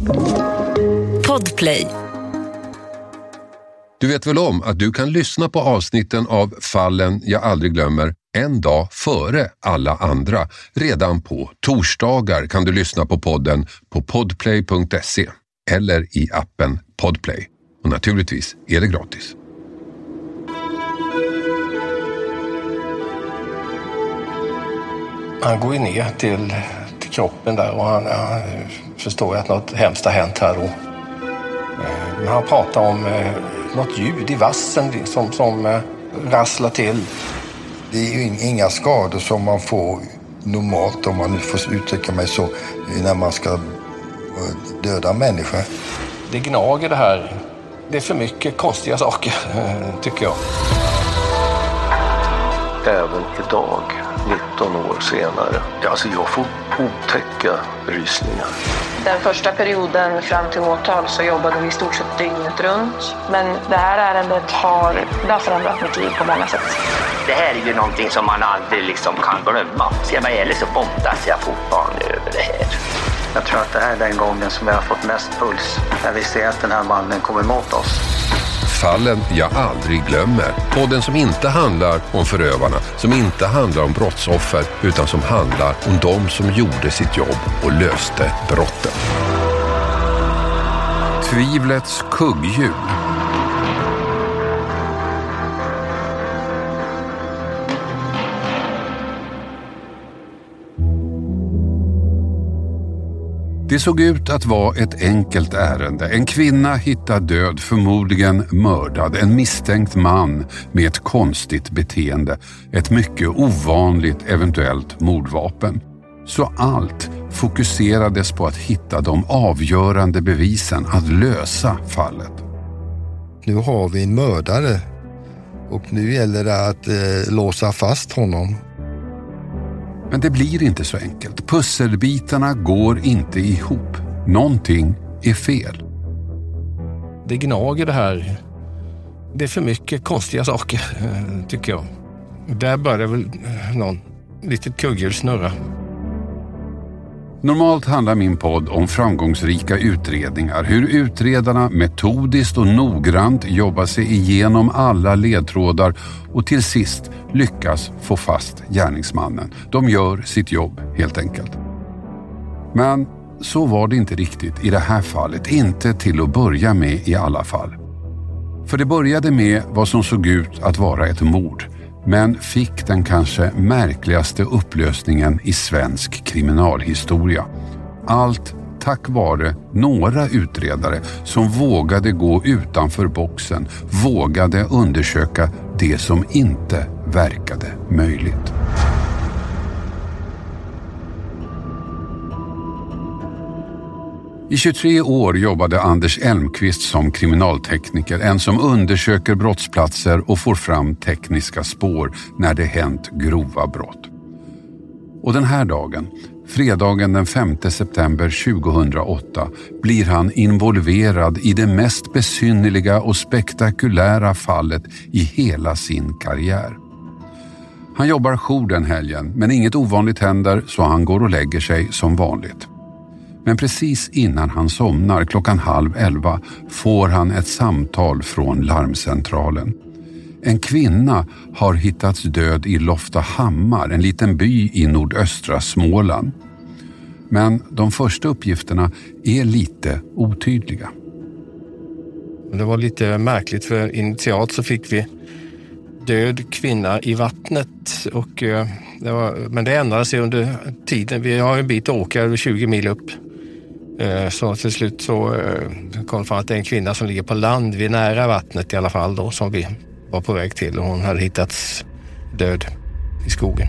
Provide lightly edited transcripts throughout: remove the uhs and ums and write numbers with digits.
Podplay. Du vet väl om att du kan lyssna på avsnitten av Fallen jag aldrig glömmer en dag före alla andra. Redan på torsdagar kan du lyssna på podden på podplay.se eller i appen Podplay. Och naturligtvis är det gratis. Han går ju ner till kroppen där och han förstår att något hemskt har hänt här då. Men han pratar om något ljud i vassen som rasslar till. Det är ju inga skador som man får normalt, om man nu får uttrycka mig så, när man ska döda människor. Det gnager det här. Det är för mycket konstiga saker, tycker jag. Även idag, 19 år senare, alltså jag får otäcka rysningar. Den första perioden fram till åtal så jobbade vi i stort sett dygnet runt. Men det här ärendet har förändrat mitt liv på många sätt. Det här är ju någonting som man aldrig kan glömma. Ska jag vara ärlig så bomtas jag fortfarande över det här. Jag tror att det här är den gången som jag har fått mest puls. När vi ser att den här mannen kommer emot oss. Fallen jag aldrig glömmer. Podden som inte handlar om förövarna, som inte handlar om brottsoffer, utan som handlar om de som gjorde sitt jobb och löste brotten. Tvivlets kugghjul. Det såg ut att vara ett enkelt ärende. En kvinna hittad död, förmodligen mördad. En misstänkt man med ett konstigt beteende. Ett mycket ovanligt eventuellt mordvapen. Så allt fokuserades på att hitta de avgörande bevisen, att lösa fallet. Nu har vi en mördare och nu gäller det att låsa fast honom. Men det blir inte så enkelt. Pusselbitarna går inte ihop. Någonting är fel. Det gnager det här. Det är för mycket konstiga saker, tycker jag. Där börjar väl någon litet kugghjul snurra. Normalt handlar min podd om framgångsrika utredningar. Hur utredarna metodiskt och noggrant jobbar sig igenom alla ledtrådar och till sist lyckas få fast gärningsmannen. De gör sitt jobb helt enkelt. Men så var det inte riktigt i det här fallet. Inte till att börja med i alla fall. För det började med vad som såg ut att vara ett mord. Men fick den kanske märkligaste upplösningen i svensk kriminalhistoria. Allt tack vare några utredare som vågade gå utanför boxen, vågade undersöka det som inte verkade möjligt. I 23 år jobbade Anders Elmqvist som kriminaltekniker, en som undersöker brottsplatser och får fram tekniska spår när det hänt grova brott. Och den här dagen, fredagen den 5 september 2008, blir han involverad i det mest besynnerliga och spektakulära fallet i hela sin karriär. Han jobbar jour den helgen, men inget ovanligt händer så han går och lägger sig som vanligt. Men precis innan han somnar 10:30 får han ett samtal från larmcentralen. En kvinna har hittats död i Loftahammar, en liten by i nordöstra Småland. Men de första uppgifterna är lite otydliga. Det var lite märkligt för initialt så fick vi död kvinna i vattnet och men det ändrade sig under tiden. Vi har en bit att åka, 20 mil upp. Så till slut så kom det fram att det är en kvinna som ligger på land vid nära vattnet i alla fall då, som vi var på väg till, och hon hade hittats död i skogen.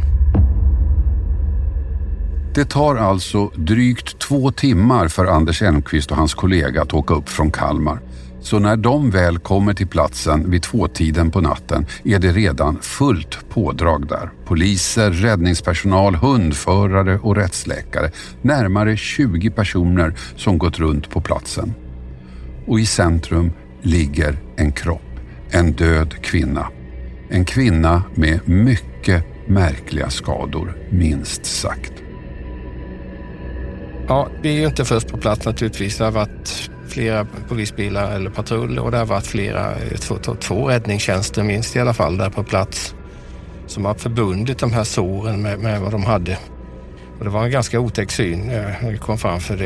Det tar alltså drygt 2 timmar för Anders Elmqvist och hans kollega att åka upp från Kalmar. Så när de väl kommer till platsen vid 2-tiden på natten är det redan fullt pådrag där. Poliser, räddningspersonal, hundförare och rättsläkare. Närmare 20 personer som gått runt på platsen. Och i centrum ligger en kropp. En död kvinna. En kvinna med mycket märkliga skador, minst sagt. Ja, vi är ju inte först på plats naturligtvis. Det har varit flera polisbilar eller patruller och det har varit två räddningstjänster minst i alla fall där på plats som har förbundit de här såren med vad de hade. Och det var en ganska otäck syn när vi kom fram, för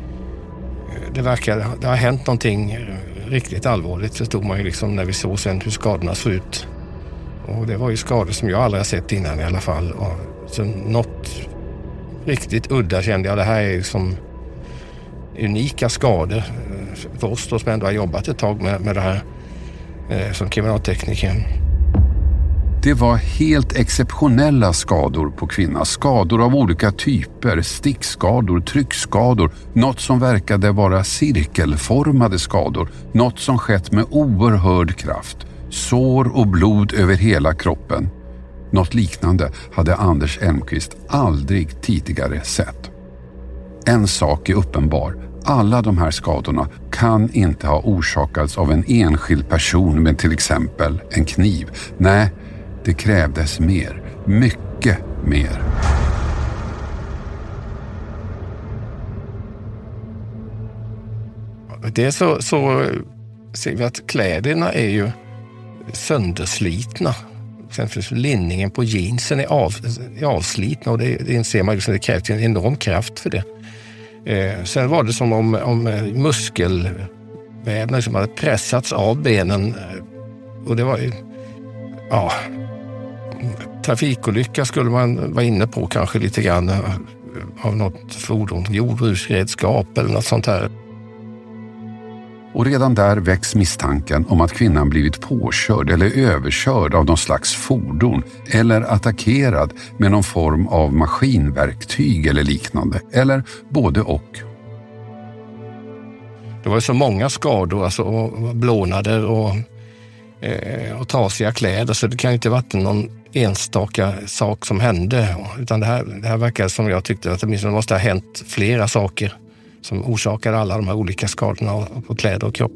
det har hänt någonting riktigt allvarligt, förstod man ju liksom när vi såg sen hur skadorna såg ut. Och det var ju skador som jag aldrig har sett innan i alla fall. Och så något riktigt udda kände jag. Det här är som unika skador för oss då som ändå har jobbat ett tag med det här som kriminaltekniker. Det var helt exceptionella skador på kvinnan. Skador av olika typer, stickskador, tryckskador, något som verkade vara cirkelformade skador, något som skett med oerhörd kraft, sår och blod över hela kroppen. Något liknande hade Anders Elmqvist aldrig tidigare sett. En sak är uppenbar. Alla de här skadorna kan inte ha orsakats av en enskild person med till exempel en kniv. Nej, det krävdes mer. Mycket mer. Det så ser vi att kläderna är ju sönderslitna. Exempelvis linningen på jeansen är avslitna och det inser man ju, det krävs en enorm kraft för det. Sen var det som om muskelvävnader som hade pressats av benen och det var ju, ja, trafikolycka skulle man vara inne på kanske lite grann av något fordon, jordbruksredskap eller något sånt här. Och redan där väcks misstanken om att kvinnan blivit påkörd eller överkörd av någon slags fordon eller attackerad med någon form av maskinverktyg eller liknande, eller både och. Det var så många skador, alltså, och blånader och trasiga kläder, så det kan ju inte varit någon enstaka sak som hände, utan det här verkar som jag tyckte att det måste ha hänt flera saker som orsakar alla de här olika skadorna på kläder och kropp.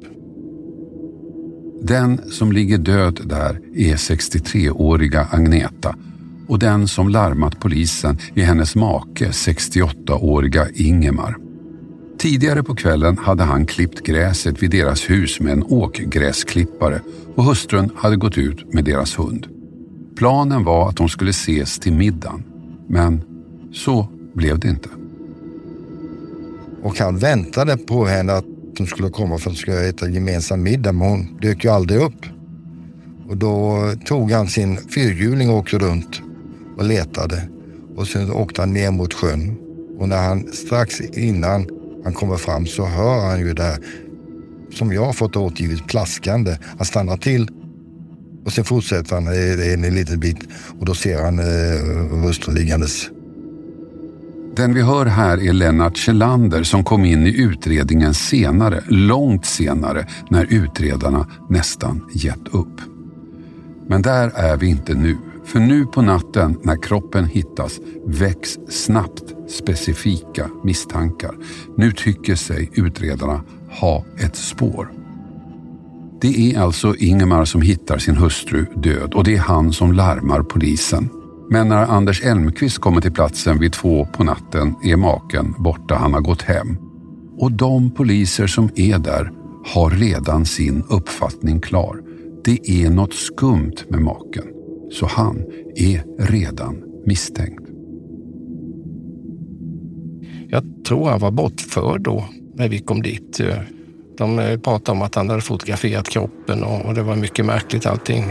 Den som ligger död där är 63-åriga Agneta och den som larmat polisen är hennes make, 68-åriga Ingemar. Tidigare på kvällen hade han klippt gräset vid deras hus med en åkgräsklippare och hustrun hade gått ut med deras hund. Planen var att de skulle ses till middagen, men så blev det inte. Och han väntade på henne att de skulle komma för att de skulle äta gemensam middag, men hon dök ju aldrig upp. Och då tog han sin fyrhjuling och åkte runt och letade. Och sen åkte han ner mot sjön. Och när han strax innan han kommer fram så hör han ju där, som jag har fått återgivet, plaskande. Han stannar till och sen fortsätter han en liten bit och då ser han hustrun liggandes. Den vi hör här är Lennart Kjellander som kom in i utredningen senare, långt senare, när utredarna nästan gett upp. Men där är vi inte nu. För nu på natten när kroppen hittas väcks snabbt specifika misstankar. Nu tycker sig utredarna ha ett spår. Det är alltså Ingemar som hittar sin hustru död och det är han som larmar polisen. Men när Anders Elmqvist kommer till platsen vid 2 på natten är maken borta, han har gått hem. Och de poliser som är där har redan sin uppfattning klar. Det är något skumt med maken, så han är redan misstänkt. Jag tror han var bortförd då när vi kom dit. De pratade om att han hade fotograferat kroppen och det var mycket märkligt allting.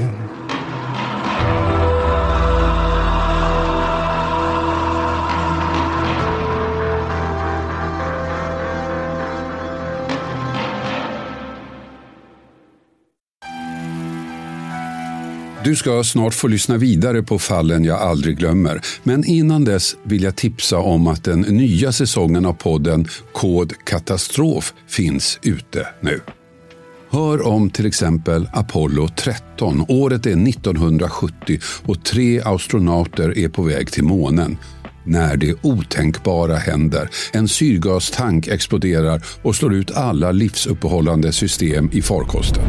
Du ska snart få lyssna vidare på fallen jag aldrig glömmer. Men innan dess vill jag tipsa om att den nya säsongen av podden Kod Katastrof finns ute nu. Hör om till exempel Apollo 13. Året är 1970 och 3 astronauter är på väg till månen. När det otänkbara händer. En syrgastank exploderar och slår ut alla livsuppehållande system i farkosten.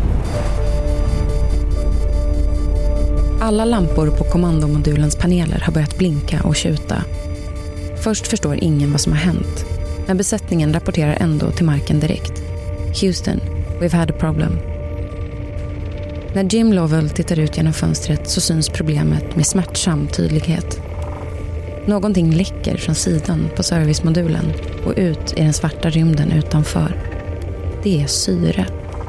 Alla lampor på kommandomodulens paneler har börjat blinka och tjuta. Först förstår ingen vad som har hänt. Men besättningen rapporterar ändå till marken direkt. Houston, we've had a problem. När Jim Lovell tittar ut genom fönstret så syns problemet med smärtsam tydlighet. Någonting läcker från sidan på servicemodulen och ut i den svarta rymden utanför. Det är syre.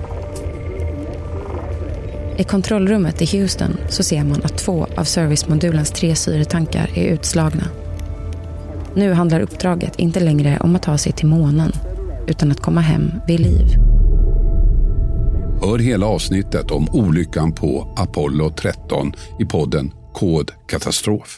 I kontrollrummet i Houston så ser man att 2 av servicemodulens 3 syretankar är utslagna. Nu handlar uppdraget inte längre om att ta sig till månen utan att komma hem vid liv. Hör hela avsnittet om olyckan på Apollo 13 i podden Kod Katastrof.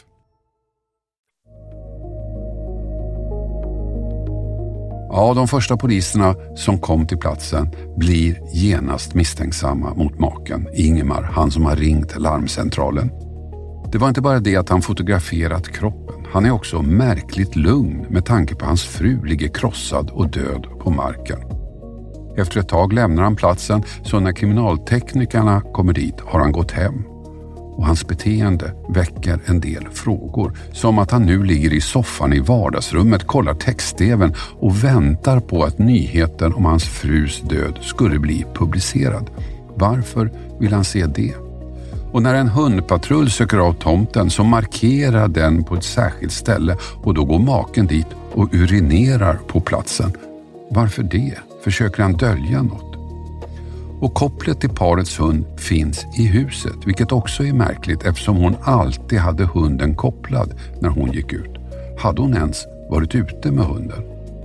Ja, de första poliserna som kom till platsen blir genast misstänksamma mot maken Ingmar, han som har ringt larmcentralen. Det var inte bara det att han fotograferat kroppen. Han är också märkligt lugn med tanke på hans fru ligger krossad och död på marken. Efter ett tag lämnar han platsen, så när kriminalteknikerna kommer dit har han gått hem. Och hans beteende väcker en del frågor, som att han nu ligger i soffan i vardagsrummet, kollar textsteven och väntar på att nyheten om hans frus död skulle bli publicerad. Varför vill han se det? Och när en hundpatrull söker av tomten så markerar den på ett särskilt ställe och då går maken dit och urinerar på platsen. Varför det? Försöker han dölja något? Och kopplet till parets hund finns i huset, vilket också är märkligt eftersom hon alltid hade hunden kopplad när hon gick ut. Hade hon ens varit ute med hunden?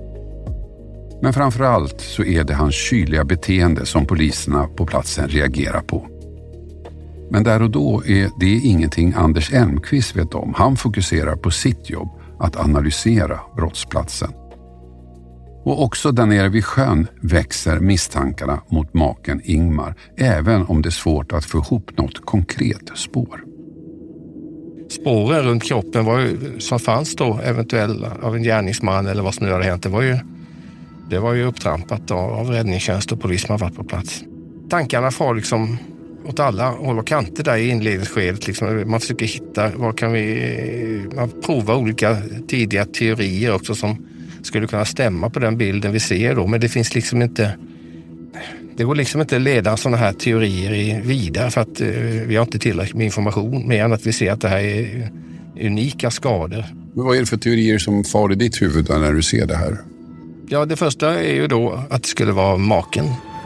Men framförallt så är det hans kyliga beteende som poliserna på platsen reagerar på. Men där och då är det ingenting Anders Elmqvist vet om. Han fokuserar på sitt jobb, att analysera brottsplatsen. Och också där nere vid sjön växer misstankarna mot maken Ingmar, även om det är svårt att få ihop något konkret spår. Spåren runt kroppen var ju, som fanns då eventuellt av en gärningsman eller vad som nu hade hänt, det var ju upptrampat av räddningstjänst och polis som har varit på plats. Tankarna får liksom åt alla håll och kanter där i inledningsskedet. Liksom. Man försöker hitta, man provar olika tidiga teorier också som skulle kunna stämma på den bilden vi ser då. Men det finns liksom inte, det går liksom inte att leda sådana här teorier vidare för att vi har inte tillräckligt med information mer än att vi ser att det här är unika skador. Men vad är det för teorier som far i ditt huvud när du ser det här? Ja, det första är ju då att det skulle vara maken.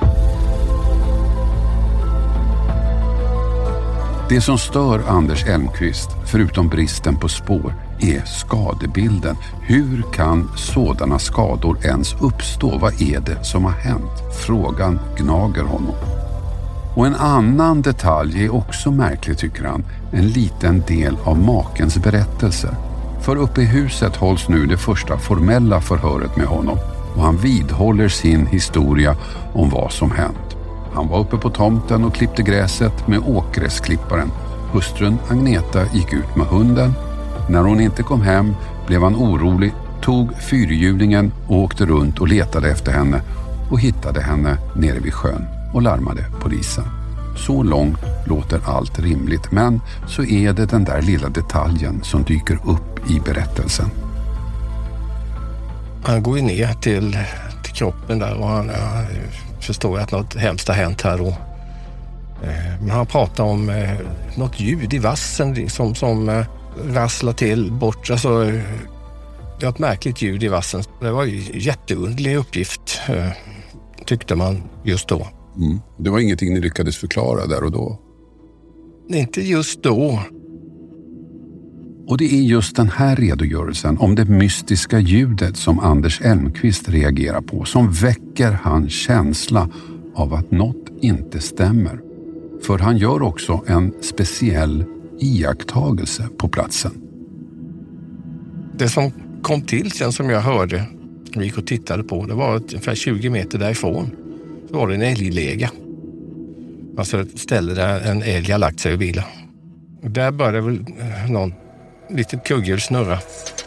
Det som stör Anders Elmqvist, förutom bristen på spår, är skadebilden. Hur kan sådana skador ens uppstå? Vad är det som har hänt? Frågan gnager honom. Och en annan detalj är också märklig tycker han. En liten del av makens berättelse. För uppe i huset hålls nu det första formella förhöret med honom. Och han vidhåller sin historia om vad som hänt. Han var uppe på tomten och klippte gräset med åkgräsklipparen. Hustrun Agneta gick ut med hunden. När hon inte kom hem blev han orolig, tog fyrhjulingen och åkte runt och letade efter henne och hittade henne nere vid sjön och larmade polisen. Så långt låter allt rimligt, men så är det den där lilla detaljen som dyker upp i berättelsen. Han går ju ner till kroppen där och han förstår att något hemskt har hänt här då. Men han pratar om något ljud i vassen som rasslar till bort. Alltså, det var ett märkligt ljud i vassen. Det var ju en jätteundlig uppgift tyckte man just då. Mm. Det var ingenting ni lyckades förklara där och då? Inte just då. Och det är just den här redogörelsen om det mystiska ljudet som Anders Elmqvist reagerar på som väcker hans känsla av att något inte stämmer. För han gör också en speciell iakttagelse på platsen. Det som kom till sen som jag hörde, vi gick och tittade på, det var ungefär 20 meter därifrån. Så var det en älglega. Alltså ett ställe där en älg har lagt sig i bilen. Och där började väl någon litet kugghjul snurra.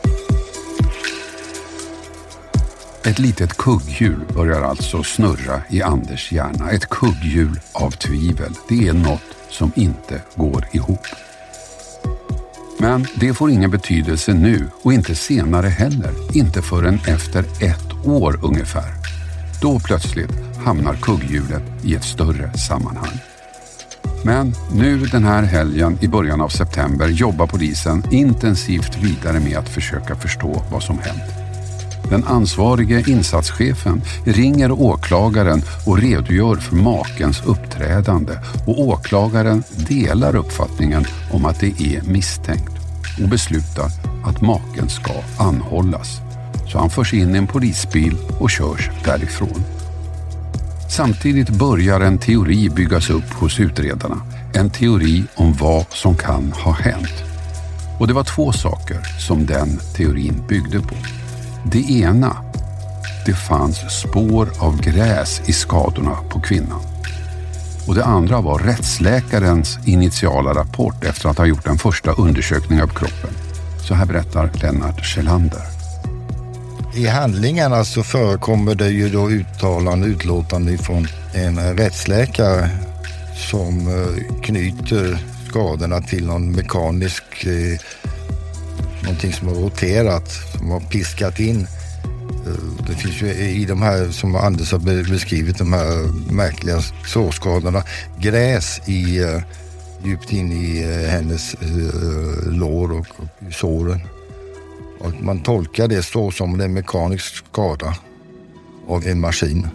Ett litet kugghjul börjar alltså snurra i Anders hjärna. Ett kugghjul av tvivel. Det är något som inte går ihop. Men det får ingen betydelse nu och inte senare heller, inte förrän efter 1 år ungefär. Då plötsligt hamnar kugghjulet i ett större sammanhang. Men nu den här helgen i början av september jobbar polisen intensivt vidare med att försöka förstå vad som hänt. Den ansvarige insatschefen ringer åklagaren och redogör för makens uppträdande och åklagaren delar uppfattningen om att det är misstänkt och beslutar att maken ska anhållas. Så han förs in i en polisbil och körs därifrån. Samtidigt börjar en teori byggas upp hos utredarna. En teori om vad som kan ha hänt. Och det var 2 saker som den teorin byggde på. Det ena, det fanns spår av gräs i skadorna på kvinnan. Och det andra var rättsläkarens initiala rapport efter att ha gjort en första undersökning av kroppen. Så här berättar Lennart Kjellander. I handlingarna så förekommer det ju då utlåtande från en rättsläkare som knyter skadorna till någon mekanisk någonting som har roterat, som har piskat in. Det finns ju i de här som Anders har beskrivit, de här märkliga sårskadorna, gräs djupt in i hennes lår och såren. Och man tolkar det så som en mekanisk skada av en maskin.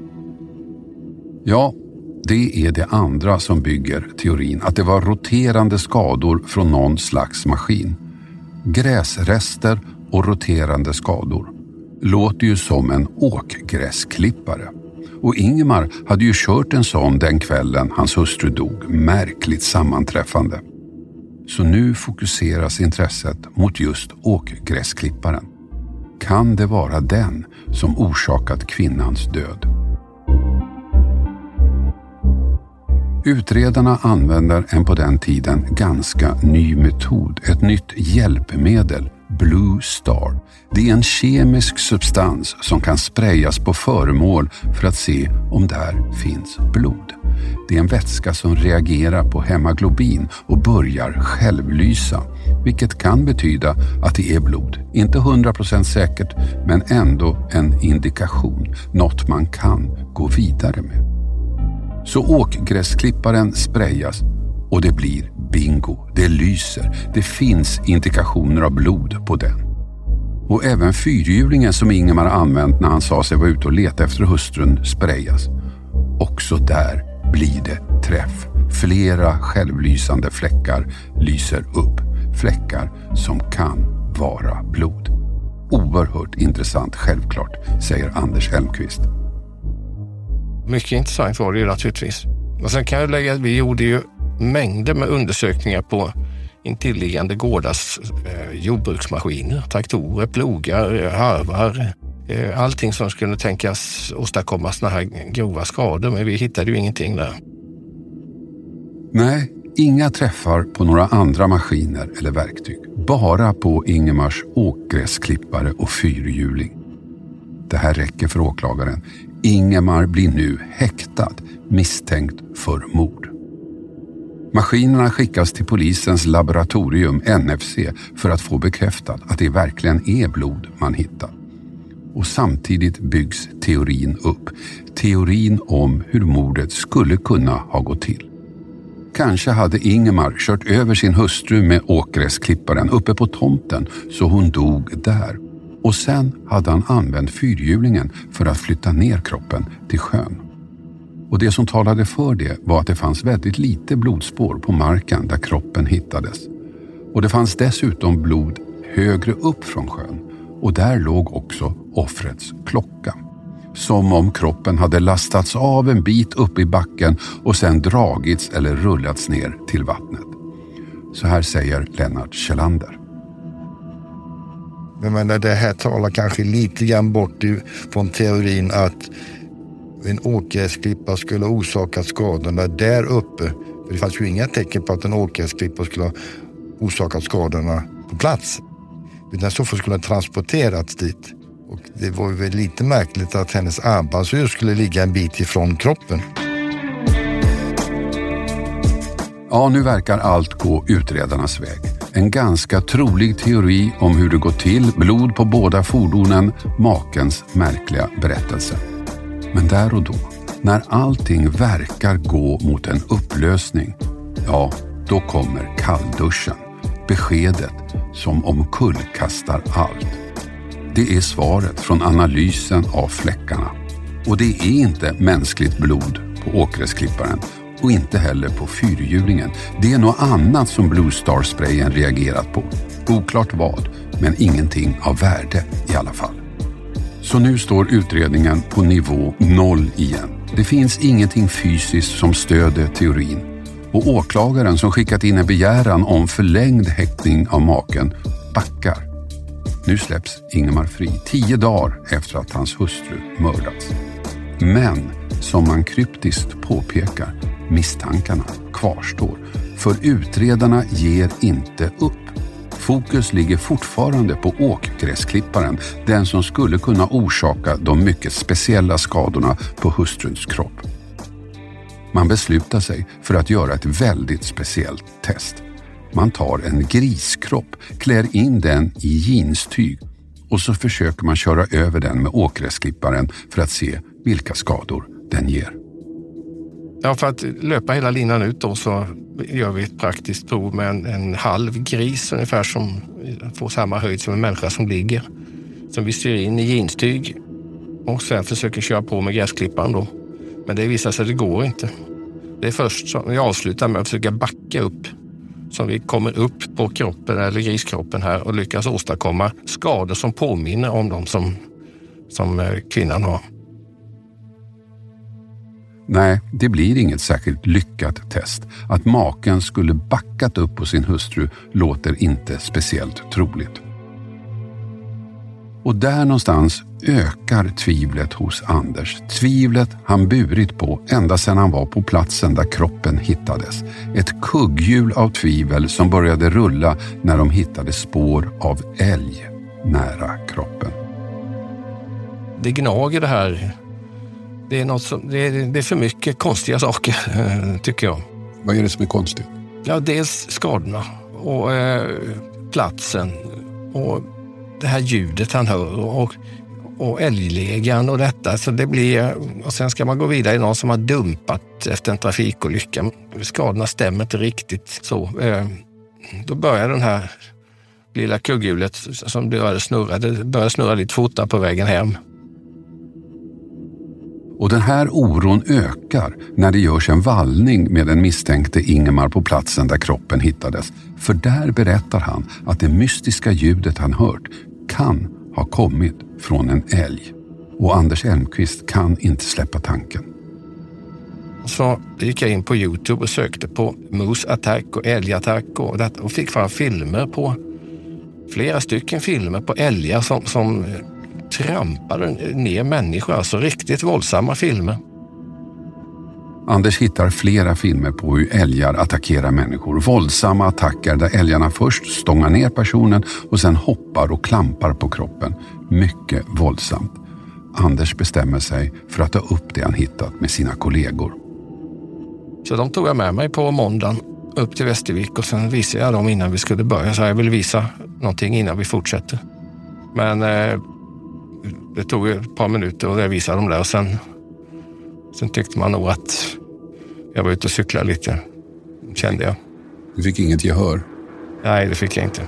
Ja, det är det andra som bygger teorin, att det var roterande skador från någon slags maskin. Gräsrester och roterande skador låter ju som en åkgräsklippare. Och Ingemar hade ju kört en sån den kvällen hans hustru dog. Märkligt sammanträffande. Så nu fokuseras intresset mot just åkgräsklipparen. Kan det vara den som orsakat kvinnans död? Utredarna använder en på den tiden ganska ny metod, ett nytt hjälpmedel, Blue Star. Det är en kemisk substans som kan sprayas på föremål för att se om där finns blod. Det är en vätska som reagerar på hemoglobin och börjar självlysa, vilket kan betyda att det är blod. Inte 100% säkert, men ändå en indikation, något man kan gå vidare med. Så åkgräsklipparen sprayas och det blir bingo. Det lyser. Det finns indikationer av blod på den. Och även fyrhjulingen som Ingemar använt när han sa sig vara ute och leta efter hustrun sprayas. Också där blir det träff. Flera självlysande fläckar lyser upp. Fläckar som kan vara blod. Oerhört intressant, självklart, säger Anders Elmqvist. Mycket intressant var det ju naturligtvis. Och sen kan jag lägga att vi gjorde ju mängder med undersökningar på intilliggande gårdars jordbruksmaskiner, traktorer, plogar, harvar. Allting som skulle tänkas åstadkomma såna här grova skador, men vi hittade ju ingenting där. Nej, inga träffar på några andra maskiner eller verktyg. Bara på Ingemars åkgräsklippare och fyrhjuling. Det här räcker för åklagaren. Ingemar blir nu häktad, misstänkt för mord. Maskinerna skickas till polisens laboratorium NFC för att få bekräftat att det verkligen är blod man hittar. Och samtidigt byggs teorin upp. Teorin om hur mordet skulle kunna ha gått till. Kanske hade Ingemar kört över sin hustru med åkgräsklipparen uppe på tomten så hon dog där. Och sen hade han använt fyrhjulingen för att flytta ner kroppen till sjön. Och det som talade för det var att det fanns väldigt lite blodspår på marken där kroppen hittades. Och det fanns dessutom blod högre upp från sjön. Och där låg också offrets klocka. Som om kroppen hade lastats av en bit upp i backen och sen dragits eller rullats ner till vattnet. Så här säger Lennart Kjellander. Men det här talar kanske lite grann bort från teorin att en åkgräsklippa skulle orsaka skadorna där uppe. För det fanns ju inga tecken på att en åkgräsklippa skulle orsaka skadorna på plats. Utan så skulle den transporterats dit. Och det var ju väl lite märkligt att hennes armbandsur skulle ligga en bit ifrån kroppen. Ja, nu verkar allt gå utredarnas väg. En ganska trolig teori om hur det går till, blod på båda fordonen, makens märkliga berättelse. Men där och då, när allting verkar gå mot en upplösning, ja, då kommer kallduschen. Beskedet som omkullkastar allt. Det är svaret från analysen av fläckarna. Och det är inte mänskligt blod på åkgräsklipparen och inte heller på fyrhjulingen. Det är något annat som Blue Star-sprayen reagerat på. Oklart vad, men ingenting av värde i alla fall. Så nu står utredningen på nivå 0 igen. Det finns ingenting fysiskt som stöder teorin. Och åklagaren som skickat in en begäran om förlängd häktning av maken backar. Nu släpps Ingemar fri 10 dagar efter att hans hustru mördats. Men som man kryptiskt påpekar, misstankarna kvarstår. För utredarna ger inte upp. Fokus ligger fortfarande på åkgräsklipparen, den som skulle kunna orsaka de mycket speciella skadorna på hustruns kropp. Man beslutar sig för att göra ett väldigt speciellt test. Man tar en griskropp, klär in den i jeanstyg och så försöker man köra över den med åkgräsklipparen för att se vilka skador den ger. Ja, för att löpa hela linan ut då så gör vi ett praktiskt prov med en halv gris ungefär som får samma höjd som en människa som ligger. Som vi styr in i jeanstyg och sen försöker köra på med gräsklipparen då. Men det visar sig att det går inte. Det är först som vi avslutar med att försöka backa upp så vi kommer upp på kroppen eller griskroppen här och lyckas åstadkomma skador som påminner om de som kvinnan har. Nej, det blir inget särskilt lyckat test. Att maken skulle backat upp på sin hustru låter inte speciellt troligt. Och där någonstans ökar tvivlet hos Anders. Tvivlet han burit på ända sedan han var på platsen där kroppen hittades. Ett kugghjul av tvivel som började rulla när de hittade spår av älg nära kroppen. Det gnager det här. Det är för mycket konstiga saker, tycker jag. Vad är det som är konstigt? Ja, dels skadorna och platsen och det här ljudet han hör och älglegan och detta. Så det blir, och sen ska man gå vidare i någon som har dumpat efter en trafikolycka. Skadorna stämmer inte riktigt så. Då börjar den här lilla kugghjulet som började snurra lite fortare på vägen hem. Och den här oron ökar när det görs en vallning med den misstänkte Ingemar på platsen där kroppen hittades. För där berättar han att det mystiska ljudet han hört kan ha kommit från en älg. Och Anders Elmqvist kan inte släppa tanken. Så gick jag in på YouTube och sökte på moose-attack och älgattack och fick fram flera stycken filmer på älgar som trampade ner människor, alltså riktigt våldsamma filmer. Anders hittar flera filmer på hur älgar attackerar människor. Våldsamma attacker där älgarna först stångar ner personen och sen hoppar och klampar på kroppen. Mycket våldsamt. Anders bestämmer sig för att ta upp det han hittat med sina kollegor. Så de tog jag med mig på måndagen upp till Västervik och sen visade jag dem innan vi skulle börja. Så jag vill visa någonting innan vi fortsätter. Men det tog ett par minuter och jag visade dem där och sen tyckte man nog att jag var ute och cyklade lite, kände jag. Du fick inget gehör? Nej, det fick jag inte.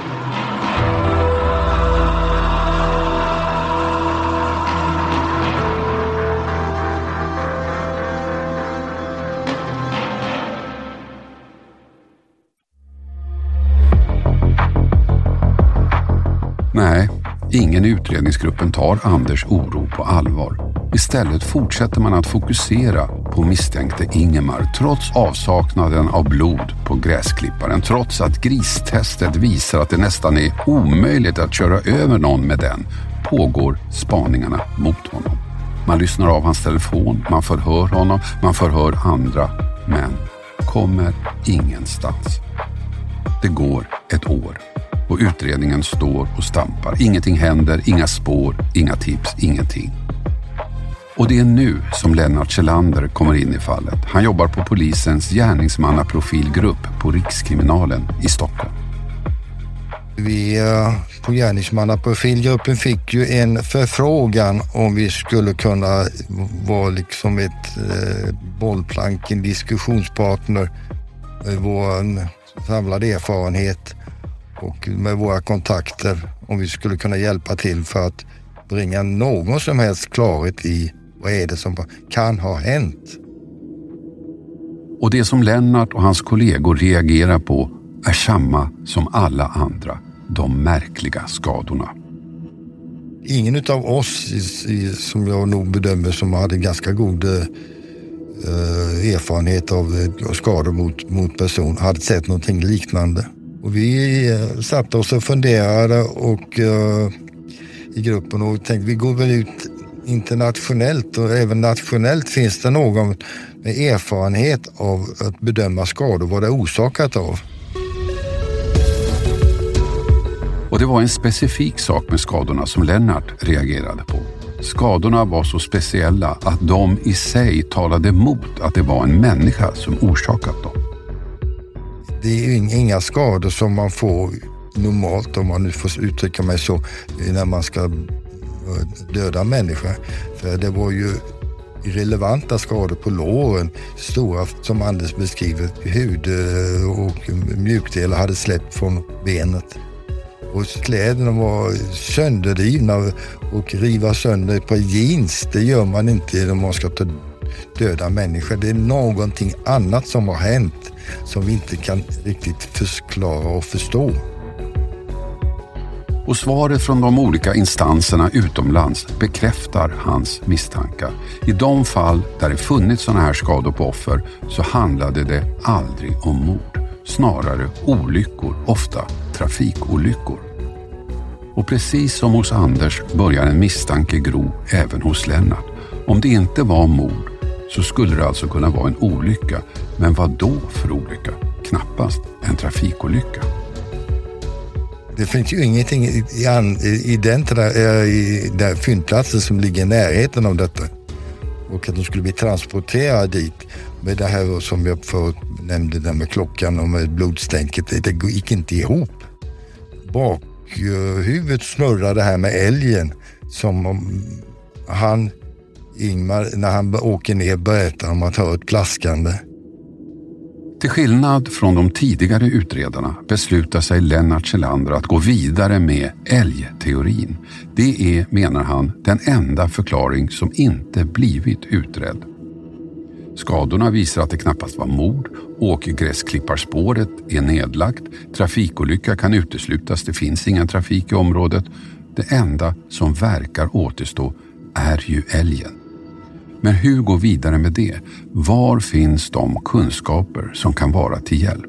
Nej, ingen i utredningsgruppen tar Anders oro på allvar. Istället fortsätter man att fokusera på misstänkte Ingemar trots avsaknaden av blod på gräsklipparen. Trots att gristestet visar att det nästan är omöjligt att köra över någon med den pågår spaningarna mot honom. Man lyssnar av hans telefon, man förhör honom, man förhör andra, men kommer ingenstans. Det går ett år. Och utredningen står och stampar. Ingenting händer, inga spår, inga tips, ingenting. Och det är nu som Lennart Kjellander kommer in i fallet. Han jobbar på polisens gärningsmannaprofilgrupp på Rikskriminalen i Stockholm. Vi på gärningsmannaprofilgruppen fick ju en förfrågan om vi skulle kunna vara liksom ett bollplank, en diskussionspartner med vår samlade erfarenhet och med våra kontakter, om vi skulle kunna hjälpa till för att bringa någon som helst klarhet i vad är det som kan ha hänt. Och det som Lennart och hans kollegor reagerar på är samma som alla andra, de märkliga skadorna. Ingen av oss, som jag nog bedömer som hade ganska god erfarenhet av skador mot person, hade sett någonting liknande. Och vi satt oss och funderade och i gruppen och tänkte vi går väl ut internationellt och även nationellt finns det någon med erfarenhet av att bedöma skador, vad det är orsakat av. Och det var en specifik sak med skadorna som Lennart reagerade på. Skadorna var så speciella att de i sig talade emot att det var en människa som orsakat dem. Det är ju inga skador som man får normalt, om man nu får uttrycka mig så, när man ska döda människor. För det var ju irrelevanta skador på låren, stora som Anders beskriver, hud och mjukdelar hade släppt från benet. Och kläderna var sönderdrivna och riva sönder på jeans, det gör man inte om man ska döda människor. Det är någonting annat som har hänt som vi inte kan riktigt förklara och förstå. Och svaret från de olika instanserna utomlands bekräftar hans misstankar. I de fall där det funnits sådana här skador på offer så handlade det aldrig om mord. Snarare olyckor, ofta trafikolyckor. Och precis som hos Anders börjar en misstanke gro även hos Lennart. Om det inte var mord så skulle det alltså kunna vara en olycka. Men vad då för olycka? Knappast en trafikolycka. Det finns ju ingenting i den där fyndplatsen som ligger i närheten av detta. Och att de skulle bli transporterade dit med det här som jag förut nämnde, där med klockan och med blodstänket. Det gick inte ihop. Bakhuvudet snurrade här med älgen som om Ingmar, när han åker ner, berättar om att höra ett plaskande. Till skillnad från de tidigare utredarna beslutar sig Lennart Kjellander att gå vidare med älgteorin. Det är, menar han, den enda förklaring som inte blivit utredd. Skadorna visar att det knappast var mord, åkergräsklipparspåret är nedlagt, trafikolycka kan uteslutas, det finns ingen trafik i området. Det enda som verkar återstå är ju älgen. Men hur gå vidare med det? Var finns de kunskaper som kan vara till hjälp?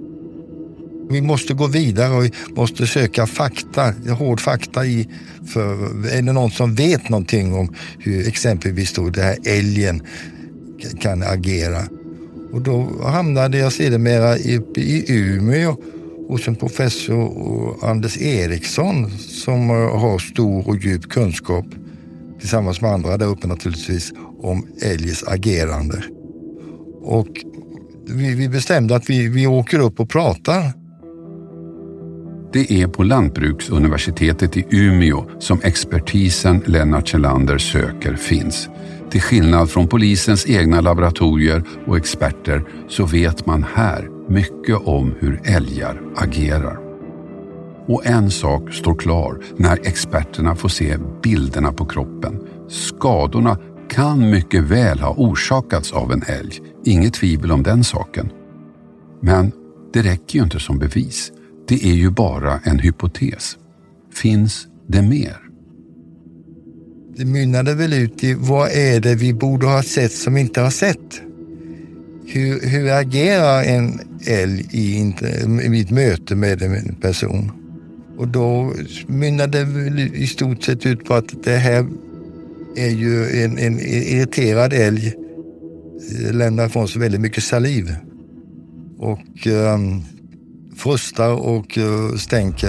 Vi måste gå vidare och måste söka fakta, hård fakta för är det någon som vet någonting om hur exempelvis då det här älgen kan agera. Och då hamnade jag sedermera i Umeå hos en professor, Anders Eriksson, som har stor och djup kunskap tillsammans med andra där uppe naturligtvis om älgens agerande. Och vi bestämde att vi åker upp och pratar. Det är på Lantbruksuniversitetet i Umeå som expertisen Lennart Kjellander söker finns. Till skillnad från polisens egna laboratorier och experter så vet man här mycket om hur älgar agerar. Och en sak står klar när experterna får se bilderna på kroppen. Skadorna kan mycket väl ha orsakats av en älg. Inget tvivel om den saken. Men det räcker ju inte som bevis. Det är ju bara en hypotes. Finns det mer? Det mynnade väl ut i vad är det vi borde ha sett som inte har sett? Hur agerar en älg i ett möte med en person? Och då mynnade det i stort sett ut på att det här är ju en irriterad älg. Lämnar ifrån sig väldigt mycket saliv. Och frustar och stänker.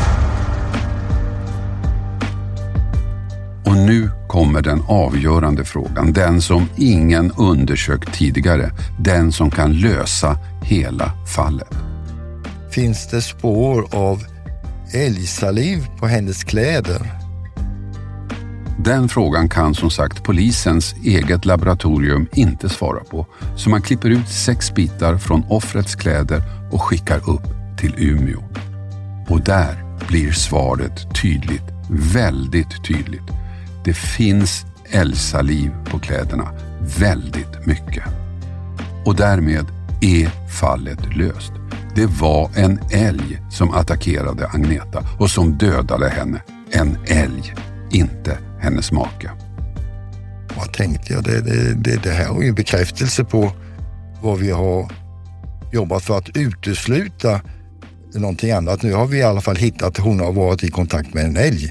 Och nu kommer den avgörande frågan. Den som ingen undersökt tidigare. Den som kan lösa hela fallet. Finns det spår av älgsaliv på hennes kläder. Den frågan kan som sagt polisens eget laboratorium inte svara på. Så man klipper ut 6 bitar från offrets kläder och skickar upp till Umeå. Och där blir svaret tydligt, väldigt tydligt. Det finns älgsaliv på kläderna, väldigt mycket. Och därmed är fallet löst. Det var en älg som attackerade Agneta och som dödade henne. En älg, inte hennes make. Vad tänkte jag? Det här är ju en bekräftelse på vad vi har jobbat för att utesluta någonting annat. Nu har vi i alla fall hittat att hon har varit i kontakt med en älg.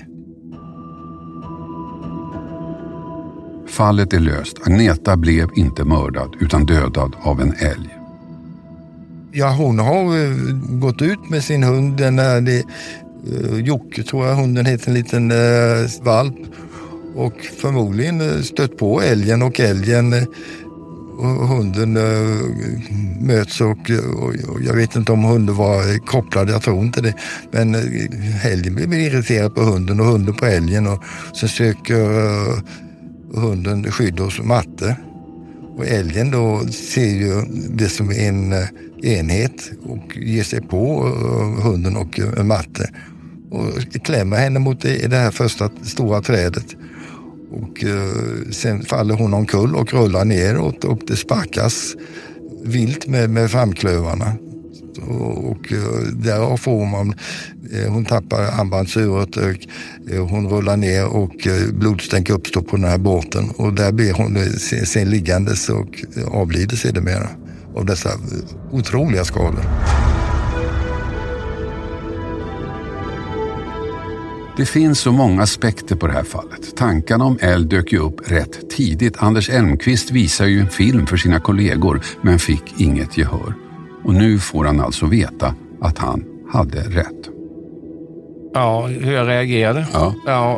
Fallet är löst. Agneta blev inte mördad utan dödad av en älg. Ja, hon har gått ut med sin hund. Jocke tror jag hunden heter, en liten valp. Och förmodligen stött på älgen och och hunden möts och jag vet inte om hunden var kopplad, jag tror inte det. Men älgen blir irriterad på hunden och hunden på älgen och så söker hunden skydd hos Matte. Och älgen då ser ju det som en enhet och ger sig på hunden och Matte. Och klämmer henne mot det här första stora trädet. Och sen faller hon omkull och rullar neråt och det sparkas vilt med framklövarna. Och där får man, hon tappar armbandsuret och hon rullar ner och blodstänk uppstår på den här båten. Och där blir hon sen liggandes och avlider sedermera av dessa otroliga skador. Det finns så många aspekter på det här fallet. Tankarna om älg dök ju upp rätt tidigt. Anders Elmqvist visar ju en film för sina kollegor men fick inget gehör. Och nu får han alltså veta att han hade rätt. Ja, hur jag reagerade? Ja,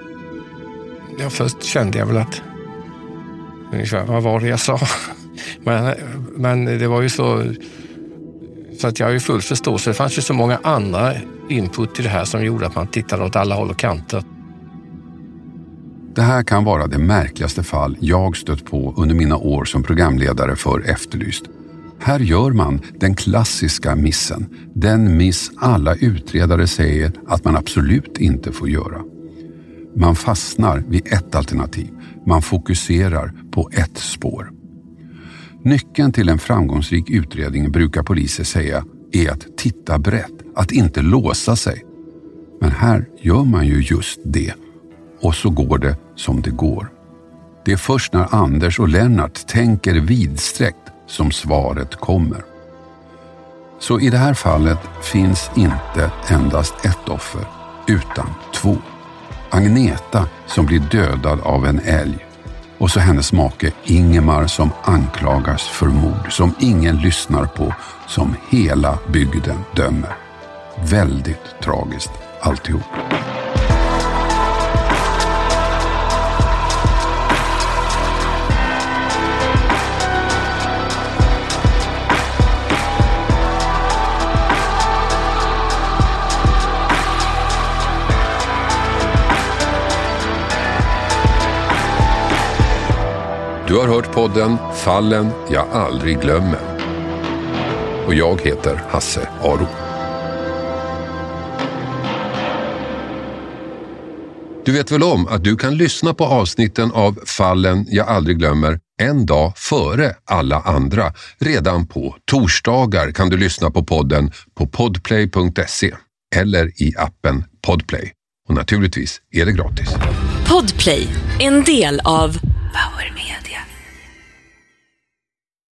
först kände jag väl att vad var det jag sa? Men det var ju så att jag har ju full förståelse. Det fanns ju så många andra input i det här som gjorde att man tittade åt alla håll och kanter. Det här kan vara det märkligaste fall jag stött på under mina år som programledare för Efterlyst. Här gör man den klassiska missen. Den miss alla utredare säger att man absolut inte får göra. Man fastnar vid ett alternativ. Man fokuserar på ett spår. Nyckeln till en framgångsrik utredning brukar poliser säga är att titta brett, att inte låsa sig. Men här gör man ju just det. Och så går det som det går. Det är först när Anders och Lennart tänker vidsträckt som svaret kommer. Så i det här fallet finns inte endast ett offer, utan 2. Agneta som blir dödad av en älg. Och så hennes make Ingemar som anklagas för mord, som ingen lyssnar på, som hela bygden dömer. Väldigt tragiskt alltihop. Du har hört podden Fallen jag aldrig glömmer. Och jag heter Hasse Aro. Du vet väl om att du kan lyssna på avsnitten av Fallen jag aldrig glömmer en dag före alla andra. Redan på torsdagar kan du lyssna på podden på podplay.se eller i appen Podplay. Och naturligtvis är det gratis. Podplay, en del av